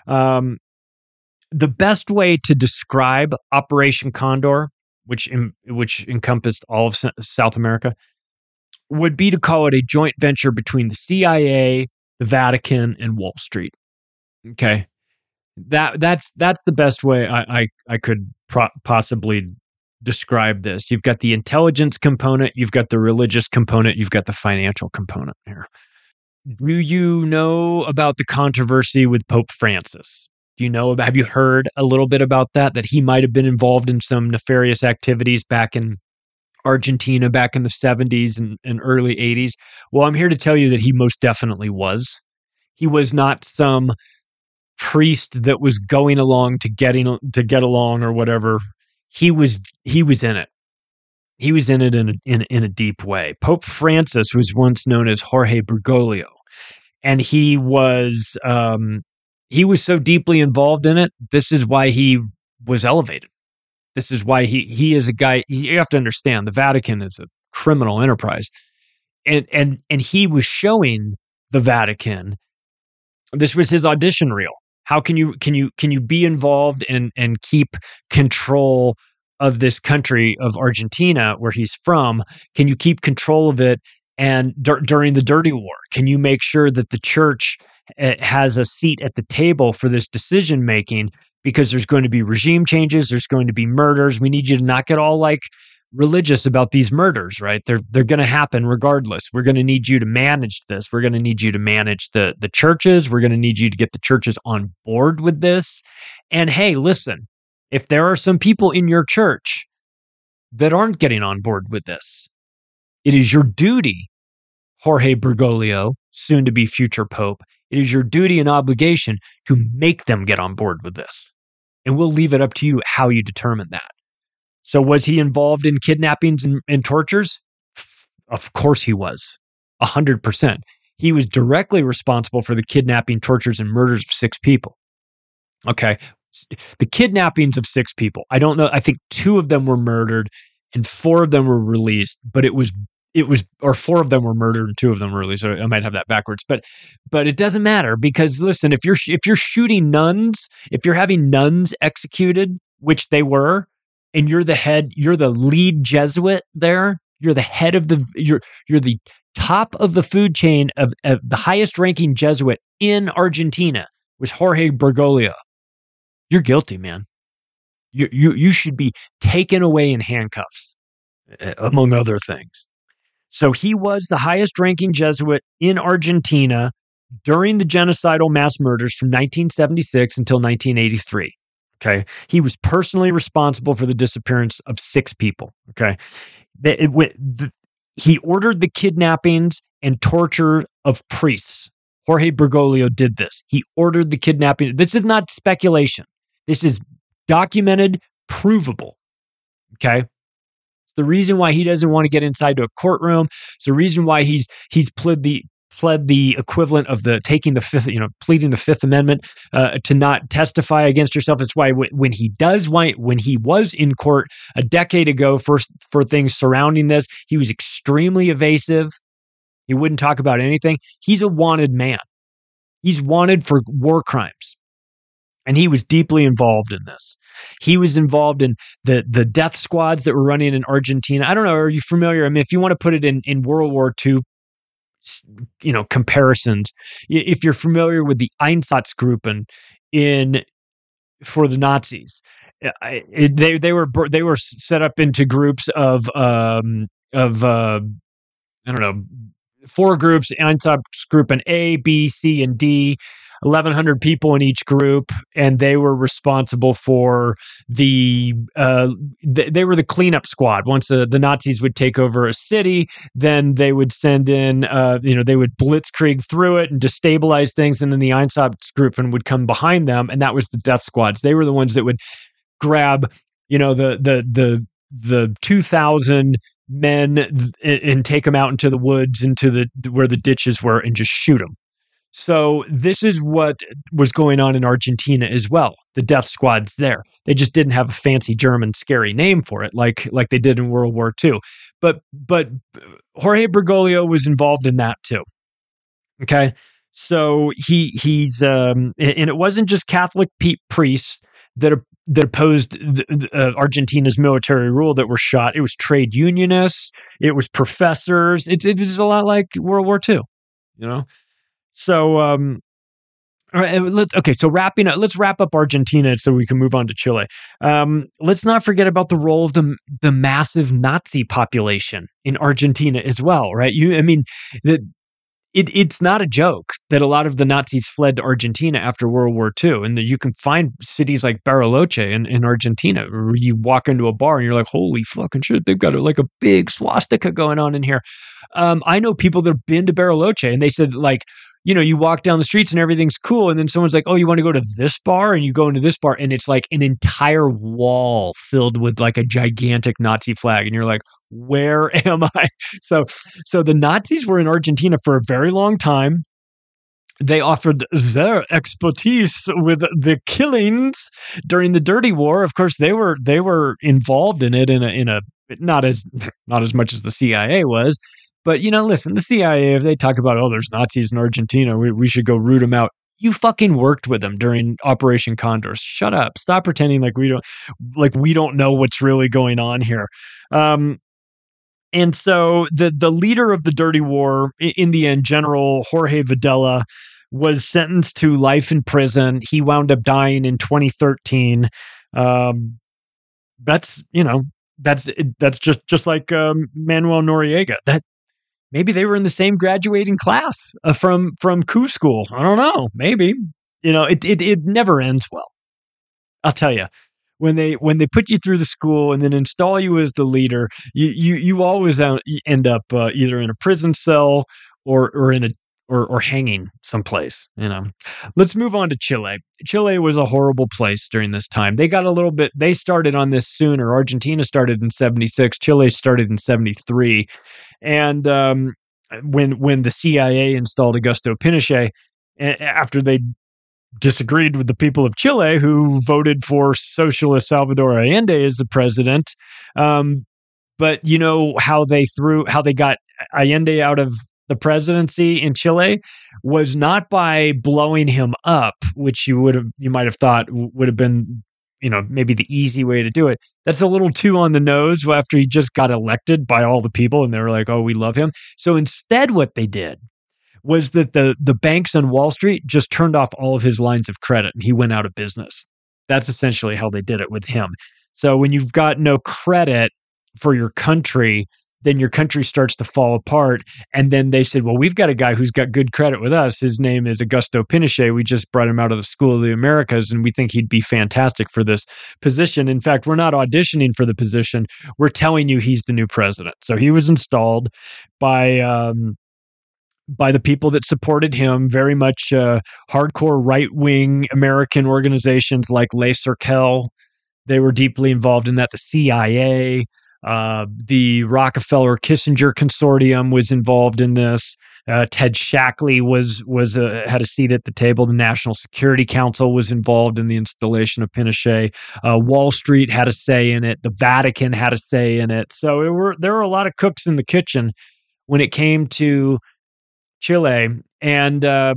the best way to describe Operation Condor, which encompassed all of South America, would be to call it a joint venture between the CIA, the Vatican, and Wall Street. Okay, that's the best way I could possibly describe this. You've got the intelligence component, you've got the religious component, you've got the financial component here. Do you know about the controversy with Pope Francis? Have you heard a little bit about that he might have been involved in some nefarious activities back in Argentina back in the 70s and early 80s? Well, I'm here to tell you that he most definitely was. He was not some priest that was going along to get along or whatever. He was in it. He was in it in a deep way. Pope Francis was once known as Jorge Bergoglio, and he was so deeply involved in it. This is why he was elevated. This is why he is a guy. You have to understand, the Vatican is a criminal enterprise, and he was showing the Vatican. This was his audition reel. How can you be involved and keep control of this country of Argentina, where he's from? Can you keep control of it? And during the dirty war, can you make sure that the church has a seat at the table for this decision making? Because there's going to be regime changes, there's going to be murders. We need you to not get all like religious about these murders, right? They're going to happen regardless. We're going to need you to manage this. We're going to need you to manage the churches. We're going to need you to get the churches on board with this. And hey, listen, if there are some people in your church that aren't getting on board with this, it is your duty, Jorge Bergoglio, soon to be future Pope, it is your duty and obligation to make them get on board with this. And we'll leave it up to you how you determine that. So was he involved in kidnappings and tortures? Of course he was. 100%. He was directly responsible for the kidnapping, tortures, and murders of 6 people. Okay. The kidnappings of 6 people. I don't know. I think 2 of them were murdered and 4 of them were released, but it was, or 4 of them were murdered and 2 of them were released. So I might have that backwards, but it doesn't matter, because listen, if you're shooting nuns, if you're having nuns executed, which they were, and you're the lead Jesuit there, you're the head of you're the top of the food chain of the highest ranking Jesuit in Argentina was Jorge Bergoglio. You're guilty, man. You should be taken away in handcuffs, among other things. So he was the highest ranking Jesuit in Argentina during the genocidal mass murders from 1976 until 1983. Okay. He was personally responsible for the disappearance of 6 people. Okay. He ordered the kidnappings and torture of priests. Jorge Bergoglio did this. He ordered the kidnapping. This is not speculation. This is documented, provable. Okay. It's the reason why he doesn't want to get inside to a courtroom. It's the reason why he's pled the equivalent of pleading the Fifth Amendment to not testify against yourself. It's why when he was in court a decade ago for things surrounding this, he was extremely evasive. He wouldn't talk about anything. He's a wanted man. He's wanted for war crimes. And he was deeply involved in this. He was involved in the death squads that were running in Argentina. I don't know, are you familiar? I mean, if you want to put it in World War II, comparisons, if you're familiar with the Einsatzgruppen for the Nazis, they were set up into groups of I don't know, 4 groups: Einsatzgruppen A, B, C, and D. 1,100 people in each group, and they were responsible for they were the cleanup squad. Once the Nazis would take over a city, then they would send in, they would blitzkrieg through it and destabilize things, and then the Einsatzgruppen would come behind them, and that was the death squads. They were the ones that would grab, the 2,000 men and take them out into the woods, into where the ditches were, and just shoot them. So this is what was going on in Argentina as well. The death squads there. They just didn't have a fancy German scary name for it like they did in World War II. But Jorge Bergoglio was involved in that too. Okay. So he's and it wasn't just Catholic priests that opposed Argentina's military rule that were shot. It was trade unionists. It was professors. It was a lot like World War II, So, all right, so wrapping up, let's wrap up Argentina so we can move on to Chile. Let's not forget about the role of the massive Nazi population in Argentina as well, right? It's not a joke that a lot of the Nazis fled to Argentina after World War II, and that you can find cities like Bariloche in Argentina, where you walk into a bar and you're like, holy fucking shit, they've got like a big swastika going on in here. I know people that have been to Bariloche, and they said you walk down the streets and everything's cool, and then someone's like, oh, you want to go to this bar? And you go into this bar, and it's like an entire wall filled with like a gigantic Nazi flag, and you're like, where am I? So the Nazis were in Argentina for a very long time. They offered their expertise with the killings during the Dirty War. Of course, they were involved in it in a not as much as the CIA was. But, listen, the CIA, if they talk about, there's Nazis in Argentina, we should go root them out. You fucking worked with them during Operation Condor. Shut up. Stop pretending like we don't know what's really going on here. And so the leader of the Dirty War, in the end, General Jorge Videla, was sentenced to life in prison. He wound up dying in 2013. That's just like Manuel Noriega. That maybe they were in the same graduating class from coup school. I don't know. Maybe it never ends well. I'll tell you. When they put you through the school and then install you as the leader, you always end up either in a prison cell or hanging someplace. Let's move on to Chile. Chile was a horrible place during this time. They started on this sooner. Argentina started in 1976. Chile started in 1973. And when the CIA installed Augusto Pinochet, after they disagreed with the people of Chile, who voted for socialist Salvador Allende as the president. But how they got Allende out of the presidency in Chile was not by blowing him up, which you might have thought would have been, maybe the easy way to do it. That's a little too on the nose after he just got elected by all the people and they were like, oh, we love him. So instead what they did was that the banks on Wall Street just turned off all of his lines of credit and he went out of business. That's essentially how they did it with him. So when you've got no credit for your country, then your country starts to fall apart. And then they said, well, we've got a guy who's got good credit with us. His name is Augusto Pinochet. We just brought him out of the School of the Americas, and we think he'd be fantastic for this position. In fact, we're not auditioning for the position. We're telling you he's the new president. So he was installed by the people that supported him, very much hardcore right-wing American organizations like Les Cercle. They were deeply involved in that. The CIA, the Rockefeller-Kissinger Consortium was involved in this. Ted Shackley had a seat at the table. The National Security Council was involved in the installation of Pinochet. Wall Street had a say in it. The Vatican had a say in it. So there were a lot of cooks in the kitchen when it came to Chile, and they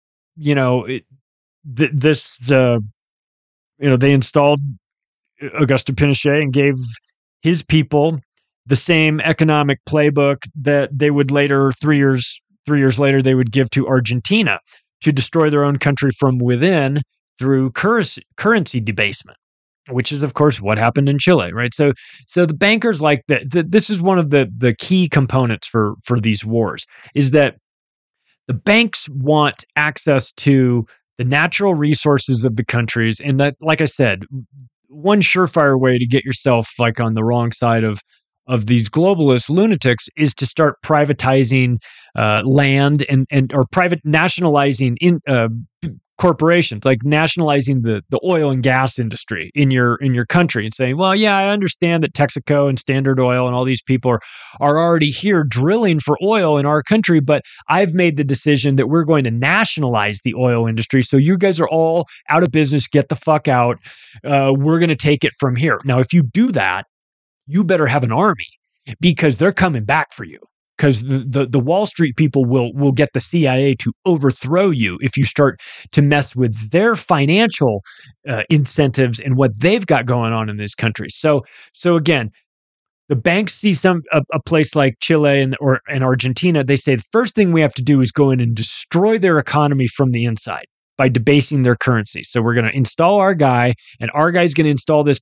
installed Augusto Pinochet and gave his people the same economic playbook that they would later, 3 years later, they would give to Argentina to destroy their own country from within through currency debasement, which is, of course, what happened in Chile, right? So the bankers like that. This is one of the key components for these wars, is that the banks want access to the natural resources of the countries. And that, like I said, one surefire way to get yourself like on the wrong side of these globalist lunatics is to start privatizing land and or nationalizing corporations, like nationalizing the oil and gas industry in your country and saying, well, yeah, I understand that Texaco and Standard Oil and all these people are already here drilling for oil in our country, but I've made the decision that we're going to nationalize the oil industry. So you guys are all out of business. Get the fuck out. We're going to take it from here. Now, if you do that, you better have an army because they're coming back for you. Because the Wall Street people will get the CIA to overthrow you if you start to mess with their financial incentives and what they've got going on in this country. So again, the banks see a place like Chile and Argentina. They say the first thing we have to do is go in and destroy their economy from the inside by debasing their currency. So we're going to install our guy, and our guy's going to install this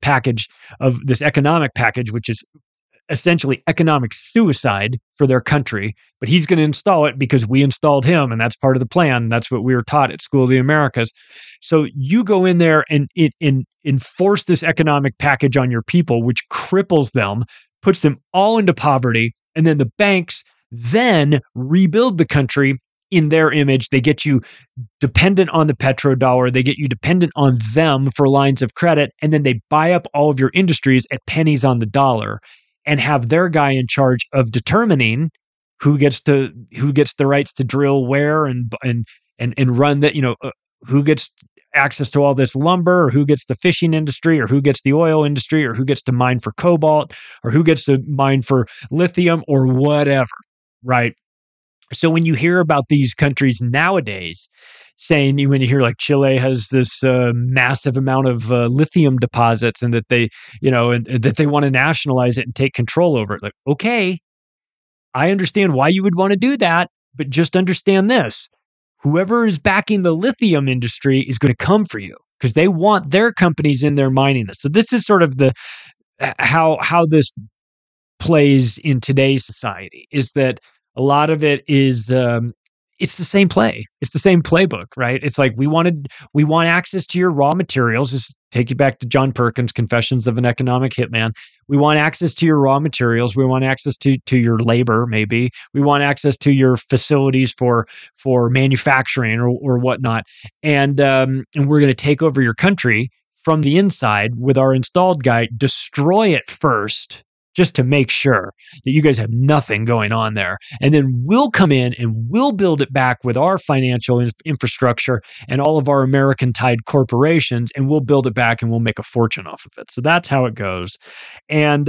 economic package, which is essentially economic suicide for their country, but he's going to install it because we installed him, and that's part of the plan. That's what we were taught at School of the Americas. So you go in there and enforce this economic package on your people, which cripples them, puts them all into poverty, and then the banks then rebuild the country in their image. They get you dependent on the petrodollar. They get you dependent on them for lines of credit, and then they buy up all of your industries at pennies on the dollar, and have their guy in charge of determining who gets the rights to drill where and run that, who gets access to all this lumber, or who gets the fishing industry, or who gets the oil industry, or who gets to mine for cobalt, or who gets to mine for lithium, or whatever, right? So when you hear about these countries nowadays saying, when you hear like Chile has this massive amount of lithium deposits and that they, and that they want to nationalize it and take control over it. Like, okay, I understand why you would want to do that, but just understand this. Whoever is backing the lithium industry is going to come for you because they want their companies in there mining this. So this is sort of how this plays in today's society, is that a lot of it is it's the same play. It's the same playbook, right? It's like we want access to your raw materials. Just take you back to John Perkins' Confessions of an Economic Hitman. We want access to your raw materials. We want access to your labor, maybe. We want access to your facilities for manufacturing or whatnot. And we're going to take over your country from the inside with our installed guy, destroy it first, just to make sure that you guys have nothing going on there. And then we'll come in and we'll build it back with our financial infrastructure and all of our American-tied corporations, and we'll build it back and we'll make a fortune off of it. So that's how it goes. And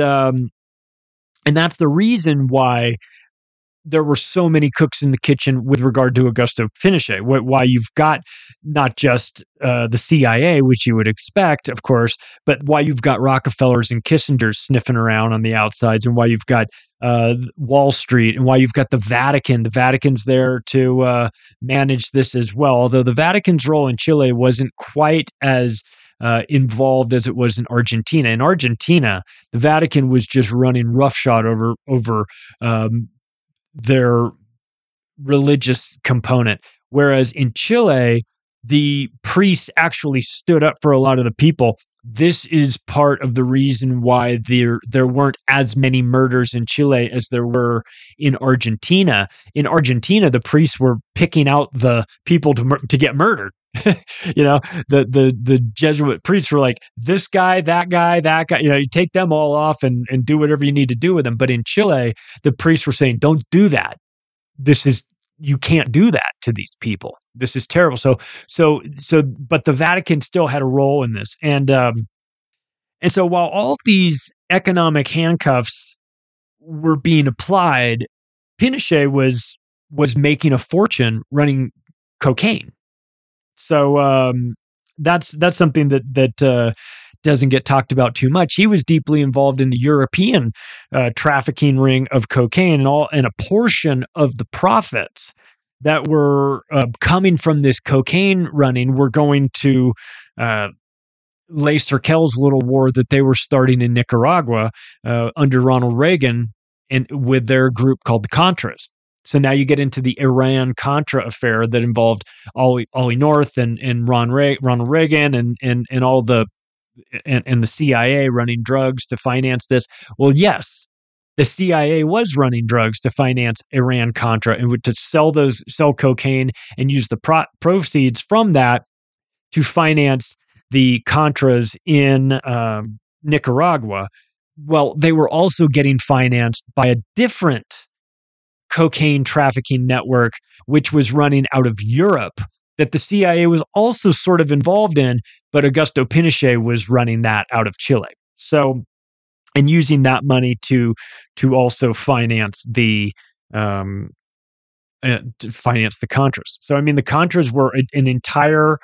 that's the reason why there were so many cooks in the kitchen with regard to Augusto Pinochet. Why you've got not just the CIA, which you would expect, of course, but why you've got Rockefellers and Kissingers sniffing around on the outsides, and why you've got Wall Street, and why you've got the Vatican. The Vatican's there to manage this as well, although the Vatican's role in Chile wasn't quite as involved as it was in Argentina. In Argentina, the Vatican was just running roughshod over their religious component. Whereas in Chile, the priests actually stood up for a lot of the people. This is part of the reason why there weren't as many murders in Chile as there were in Argentina. In Argentina, the priests were picking out the people to get murdered. The Jesuit priests were like, this guy, that guy, that guy. You take them all off and do whatever you need to do with them. But in Chile, the priests were saying, don't do that. You can't do that to these people. This is terrible. But the Vatican still had a role in this. And so while all these economic handcuffs were being applied, Pinochet was making a fortune running cocaine. So that's something that doesn't get talked about too much. He was deeply involved in the European trafficking ring of cocaine, and a portion of the profits that were coming from this cocaine running were going to Les Cerkel's little war that they were starting in Nicaragua under Ronald Reagan and with their group called the Contras. So now you get into the Iran-Contra affair that involved Ollie North and Ronald Reagan and all the and the CIA running drugs to finance this. Well, yes, the CIA was running drugs to finance Iran-Contra and to sell cocaine and use the proceeds from that to finance the Contras in Nicaragua. Well, they were also getting financed by a different cocaine trafficking network, which was running out of Europe, that the CIA was also sort of involved in, but Augusto Pinochet was running that out of Chile. So, and using that money to also finance the Contras. So, I mean, the Contras were an entire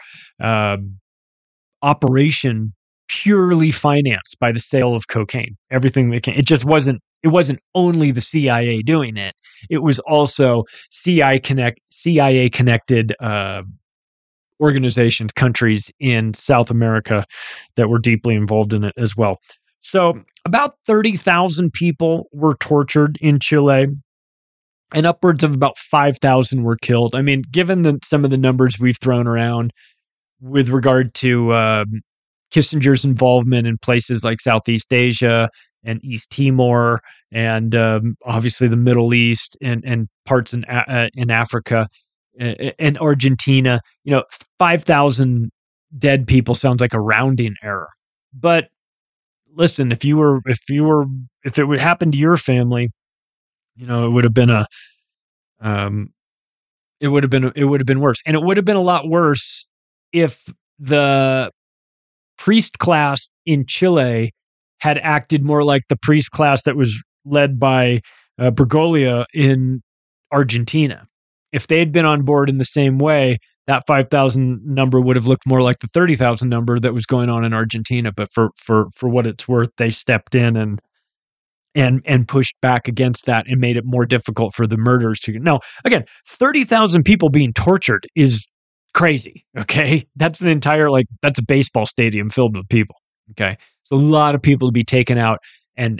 operation purely financed by the sale of cocaine. Everything they can. It just wasn't. It wasn't only the CIA doing it. It was also CIA connected organizations, countries in South America that were deeply involved in it as well. So about 30,000 people were tortured in Chile, and upwards of about 5,000 were killed. I mean, given some of the numbers we've thrown around with regard to Kissinger's involvement in places like Southeast Asia and East Timor, and obviously the Middle East and parts in Africa and Argentina, 5,000 dead people sounds like a rounding error. But listen, if it would happen to your family, it would have been it would have been worse, and it would have been a lot worse if the priest class in Chile had acted more like the priest class that was led by Bergoglio in Argentina. If they had been on board in the same way, that 5,000 number would have looked more like the 30,000 number that was going on in Argentina. But for what it's worth, they stepped in and pushed back against that and made it more difficult for the murderers to. Now, again, 30,000 people being tortured is crazy. Okay, that's that's a baseball stadium filled with people. Okay, so a lot of people to be taken out and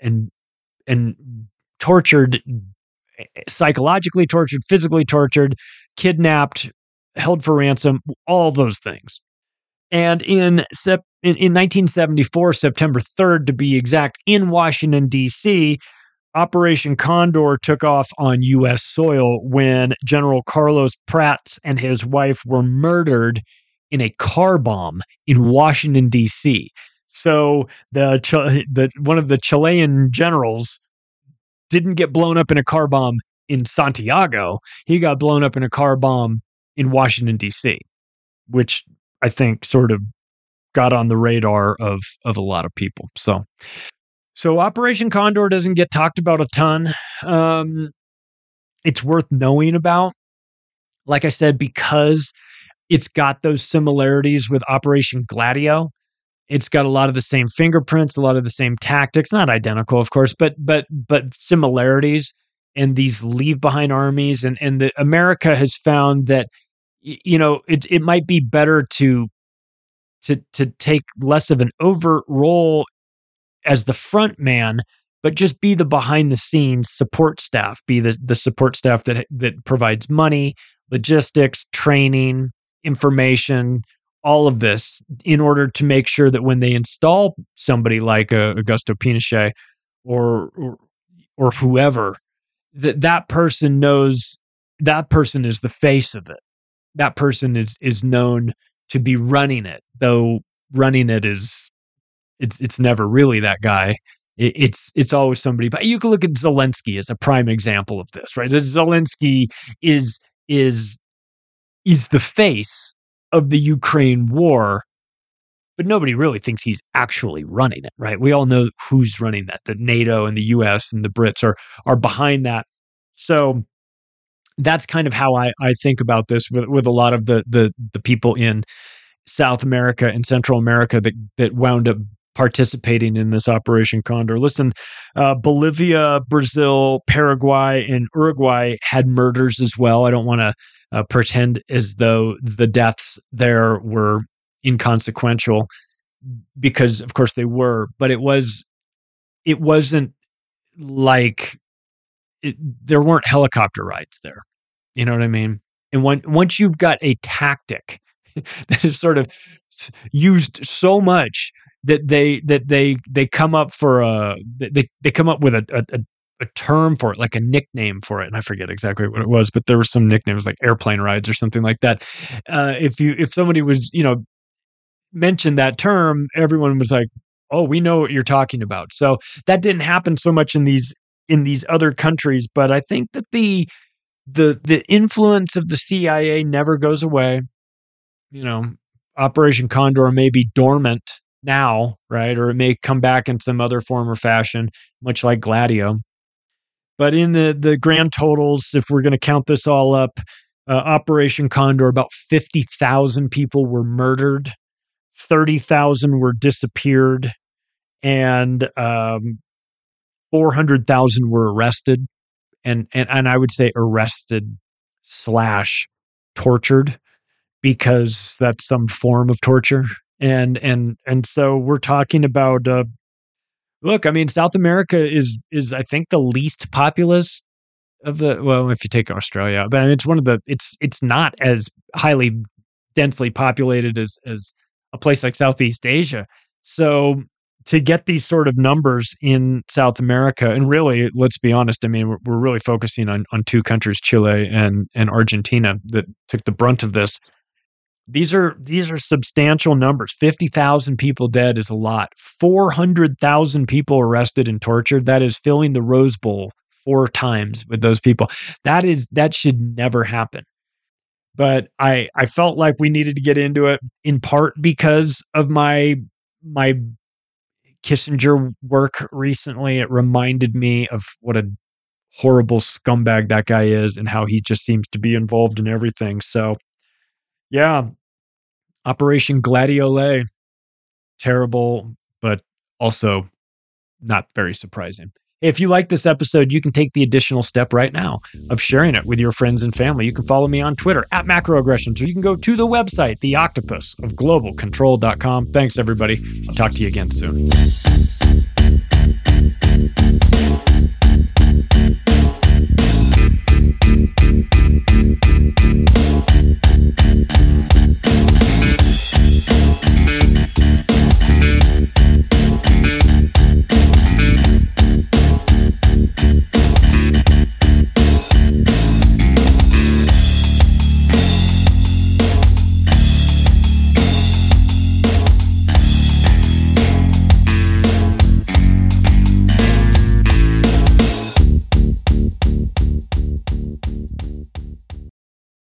tortured, psychologically tortured, physically tortured, kidnapped, held for ransom, all those things. And in 1974, September 3rd to be exact, in Washington, D.C., Operation Condor took off on U.S. soil when General Carlos Prats and his wife were murdered in a car bomb in Washington, D.C. So one of the Chilean generals didn't get blown up in a car bomb in Santiago. He got blown up in a car bomb in Washington, D.C., which I think sort of got on the radar of a lot of people. So Operation Condor doesn't get talked about a ton. It's worth knowing about, like I said, because it's got those similarities with Operation Gladio. It's got a lot of the same fingerprints, a lot of the same tactics, not identical, of course, but similarities. And these leave behind armies, and America has found that it might be better to take less of an overt role as the front man, but just be the behind the scenes support staff, be the support staff that provides money, logistics, training, information, all of this, in order to make sure that when they install somebody like Augusto Pinochet or whoever, that person knows that person is the face of it. That person is known to be running it, though running it is it's never really that guy. It's always somebody. But you can look at Zelensky as a prime example of this, right? Zelensky is the face of the Ukraine war, but nobody really thinks he's actually running it, right? We all know who's running that. The NATO and the US and the Brits are behind that. So that's kind of how I think about this with a lot of the people in South America and Central America that wound up participating in this Operation Condor. Listen, Bolivia, Brazil, Paraguay, and Uruguay had murders as well. I don't want to pretend as though the deaths there were inconsequential, because of course they were, but it wasn't like there weren't helicopter rides there. You know what I mean? And once you've got a tactic that is sort of used so much that they come up for they come up with a term for it, like a nickname for it, and I forget exactly what it was, but there were some nicknames like airplane rides or something like that. If somebody was mentioned that term, everyone was like, "Oh, we know what you're talking about." So that didn't happen so much in these other countries, but I think that the influence of the CIA never goes away. Operation Condor may be dormant now, right? Or it may come back in some other form or fashion, much like Gladio. But in the grand totals, if we're going to count this all up, Operation Condor, about 50,000 people were murdered, 30,000 were disappeared, and 400,000 were arrested. And I would say arrested / tortured, because that's some form of torture. And so we're talking about look, I mean, South America is I think the least populous of the, well, if you take Australia, but I mean, it's one of the, it's not as highly densely populated as a place like Southeast Asia. So to get these sort of numbers in South America, and really, let's be honest, I mean, we're really focusing on two countries, Chile and Argentina, that took the brunt of this. These are substantial numbers. 50,000 people dead is a lot. 400,000 people arrested and tortured. That is filling the Rose Bowl 4 times with those people. That should never happen. But I felt like we needed to get into it, in part because of my Kissinger work recently. It reminded me of what a horrible scumbag that guy is and how he just seems to be involved in everything. So, yeah, Operation Gladiolé, terrible, but also not very surprising. If you like this episode, you can take the additional step right now of sharing it with your friends and family. You can follow me on Twitter @macroaggressions, or you can go to the website, theoctopusofglobalcontrol.com. Thanks, everybody. I'll talk to you again soon.